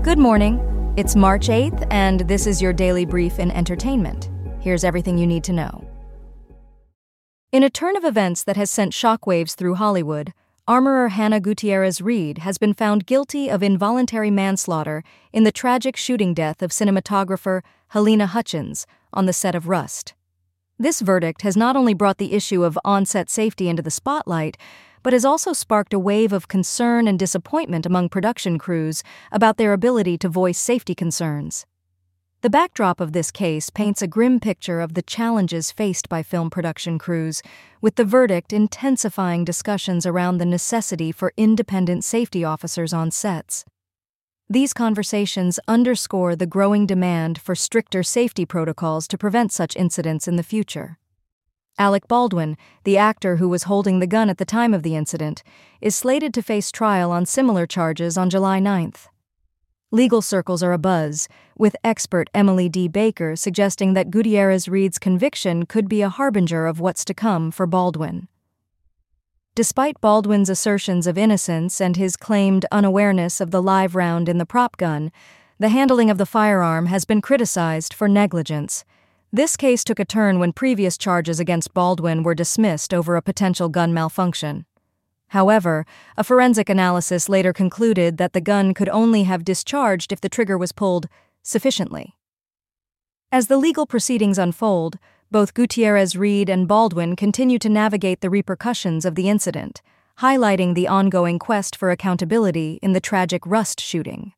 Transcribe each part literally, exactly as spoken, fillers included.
Good morning. It's March eighth, and this is your daily brief in entertainment. Here's everything you need to know. In a turn of events that has sent shockwaves through Hollywood, armorer Hannah Gutierrez-Reed has been found guilty of involuntary manslaughter in the tragic shooting death of cinematographer Halyna Hutchins on the set of Rust. This verdict has not only brought the issue of on-set safety into the spotlight, but has also sparked a wave of concern and disappointment among production crews about their ability to voice safety concerns. The backdrop of this case paints a grim picture of the challenges faced by film production crews, with the verdict intensifying discussions around the necessity for independent safety officers on sets. These conversations underscore the growing demand for stricter safety protocols to prevent such incidents in the future. Alec Baldwin, the actor who was holding the gun at the time of the incident, is slated to face trial on similar charges on July ninth. Legal circles are abuzz, with expert Emily D. Baker suggesting that Gutierrez-Reed's conviction could be a harbinger of what's to come for Baldwin. Despite Baldwin's assertions of innocence and his claimed unawareness of the live round in the prop gun, the handling of the firearm has been criticized for negligence. This case took a turn when previous charges against Baldwin were dismissed over a potential gun malfunction. However, a forensic analysis later concluded that the gun could only have discharged if the trigger was pulled sufficiently. As the legal proceedings unfold, both Gutierrez-Reed and Baldwin continue to navigate the repercussions of the incident, highlighting the ongoing quest for accountability in the tragic Rust shooting.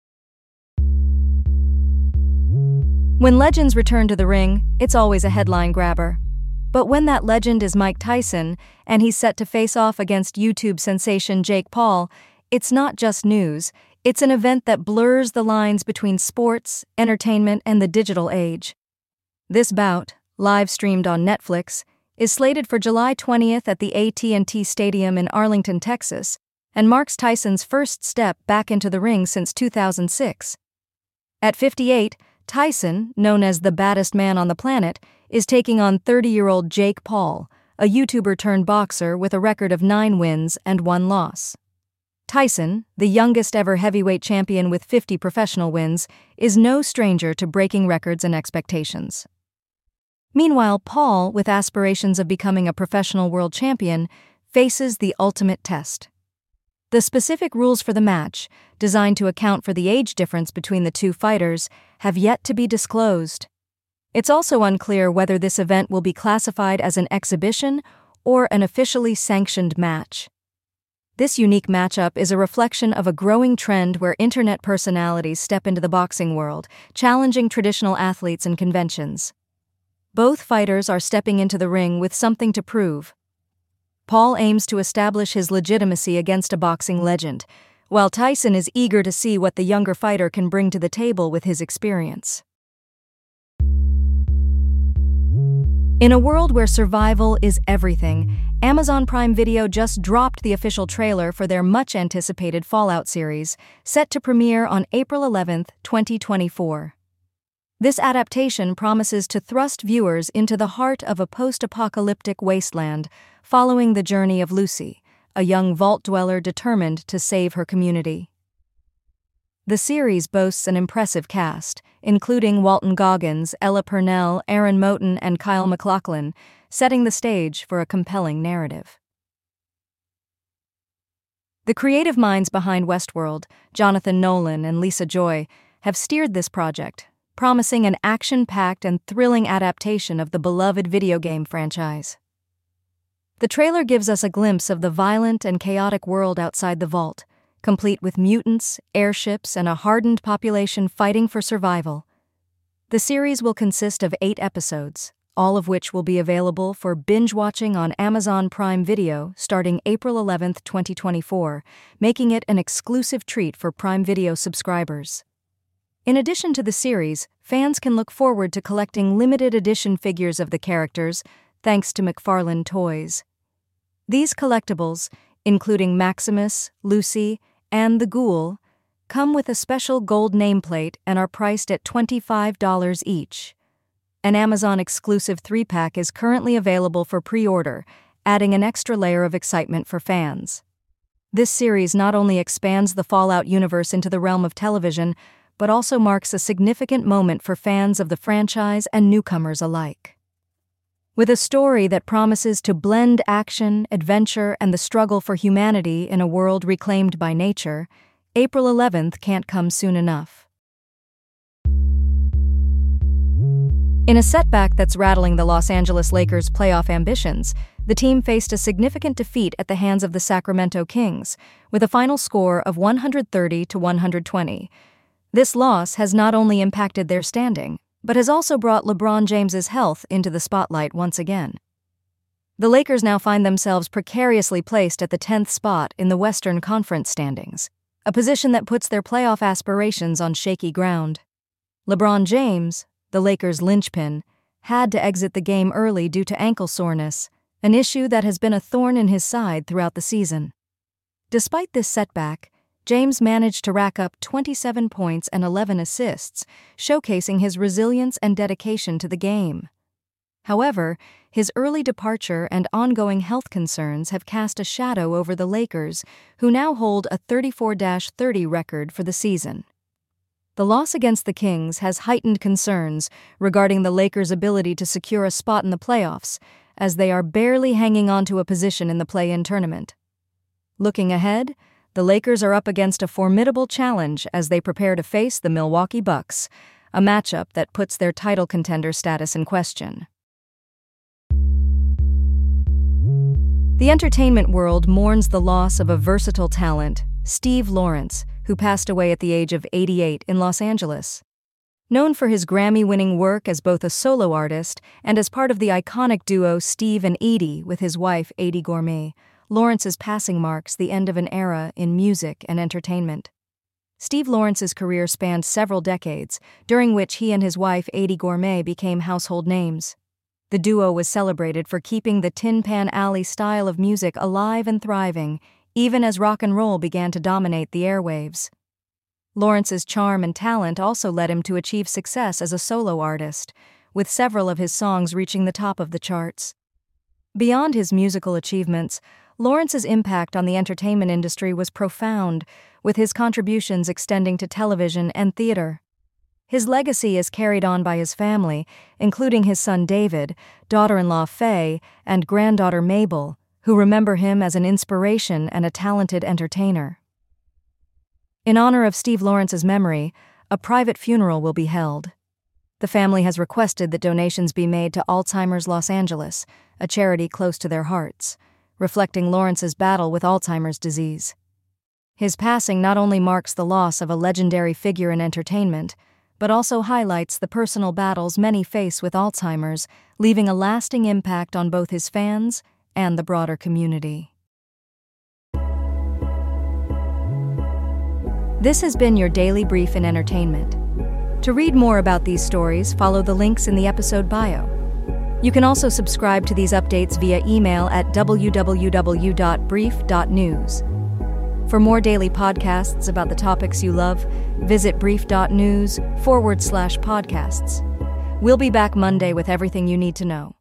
When legends return to the ring, it's always a headline grabber. But when that legend is Mike Tyson, and he's set to face off against YouTube sensation Jake Paul, it's not just news, it's an event that blurs the lines between sports, entertainment, and the digital age. This bout, live-streamed on Netflix, is slated for July twentieth at the A T and T Stadium in Arlington, Texas, and marks Tyson's first step back into the ring since two thousand six. At fifty-eight, Tyson, known as the baddest man on the planet, is taking on thirty-year-old Jake Paul, a YouTuber-turned-boxer with a record of nine wins and one loss. Tyson, the youngest-ever heavyweight champion with fifty professional wins, is no stranger to breaking records and expectations. Meanwhile, Paul, with aspirations of becoming a professional world champion, faces the ultimate test. The specific rules for the match, designed to account for the age difference between the two fighters, have yet to be disclosed. It's also unclear whether this event will be classified as an exhibition or an officially sanctioned match. This unique matchup is a reflection of a growing trend where internet personalities step into the boxing world, challenging traditional athletes and conventions. Both fighters are stepping into the ring with something to prove. Paul aims to establish his legitimacy against a boxing legend, while Tyson is eager to see what the younger fighter can bring to the table with his experience. In a world where survival is everything, Amazon Prime Video just dropped the official trailer for their much-anticipated Fallout series, set to premiere on April eleventh, twenty twenty-four. This adaptation promises to thrust viewers into the heart of a post-apocalyptic wasteland, following the journey of Lucy, a young vault dweller determined to save her community. The series boasts an impressive cast, including Walton Goggins, Ella Purnell, Aaron Moten, and Kyle MacLachlan, setting the stage for a compelling narrative. The creative minds behind Westworld, Jonathan Nolan and Lisa Joy, have steered this project, promising an action-packed and thrilling adaptation of the beloved video game franchise. The trailer gives us a glimpse of the violent and chaotic world outside the vault, complete with mutants, airships, and a hardened population fighting for survival. The series will consist of eight episodes, all of which will be available for binge-watching on Amazon Prime Video starting April eleventh, twenty twenty-four, making it an exclusive treat for Prime Video subscribers. In addition to the series, fans can look forward to collecting limited edition figures of the characters, thanks to McFarlane Toys. These collectibles, including Maximus, Lucy, and the Ghoul, come with a special gold nameplate and are priced at twenty-five dollars each. An Amazon-exclusive three-pack is currently available for pre-order, adding an extra layer of excitement for fans. This series not only expands the Fallout universe into the realm of television, but also marks a significant moment for fans of the franchise and newcomers alike. With a story that promises to blend action, adventure, and the struggle for humanity in a world reclaimed by nature, April eleventh can't come soon enough. In a setback that's rattling the Los Angeles Lakers' playoff ambitions, the team faced a significant defeat at the hands of the Sacramento Kings, with a final score of one hundred thirty to one hundred twenty. This loss has not only impacted their standing, but has also brought LeBron James's health into the spotlight once again. The Lakers now find themselves precariously placed at the tenth spot in the Western Conference standings, a position that puts their playoff aspirations on shaky ground. LeBron James, the Lakers' linchpin, had to exit the game early due to ankle soreness, an issue that has been a thorn in his side throughout the season. Despite this setback, James managed to rack up twenty-seven points and eleven assists, showcasing his resilience and dedication to the game. However, his early departure and ongoing health concerns have cast a shadow over the Lakers, who now hold a thirty-four to thirty record for the season. The loss against the Kings has heightened concerns regarding the Lakers' ability to secure a spot in the playoffs, as they are barely hanging on to a position in the play-in tournament. Looking ahead, the Lakers are up against a formidable challenge as they prepare to face the Milwaukee Bucks, a matchup that puts their title contender status in question. The entertainment world mourns the loss of a versatile talent, Steve Lawrence, who passed away at the age of eighty-eight in Los Angeles. Known for his Grammy-winning work as both a solo artist and as part of the iconic duo Steve and Eydie with his wife Eydie Gormé, Lawrence's passing marks the end of an era in music and entertainment. Steve Lawrence's career spanned several decades, during which he and his wife Eydie Gormé became household names. The duo was celebrated for keeping the Tin Pan Alley style of music alive and thriving, even as rock and roll began to dominate the airwaves. Lawrence's charm and talent also led him to achieve success as a solo artist, with several of his songs reaching the top of the charts. Beyond his musical achievements, Lawrence's impact on the entertainment industry was profound, with his contributions extending to television and theater. His legacy is carried on by his family, including his son David, daughter-in-law Faye, and granddaughter Mabel, who remember him as an inspiration and a talented entertainer. In honor of Steve Lawrence's memory, a private funeral will be held. The family has requested that donations be made to Alzheimer's Los Angeles, a charity close to their hearts, reflecting Lawrence's battle with Alzheimer's disease. His passing not only marks the loss of a legendary figure in entertainment, but also highlights the personal battles many face with Alzheimer's, leaving a lasting impact on both his fans and the broader community. This has been your Daily Brief in Entertainment. To read more about these stories, follow the links in the episode bio. You can also subscribe to these updates via email at w w w dot brief dot news. For more daily podcasts about the topics you love, visit brief.news forward slash podcasts. We'll be back Monday with everything you need to know.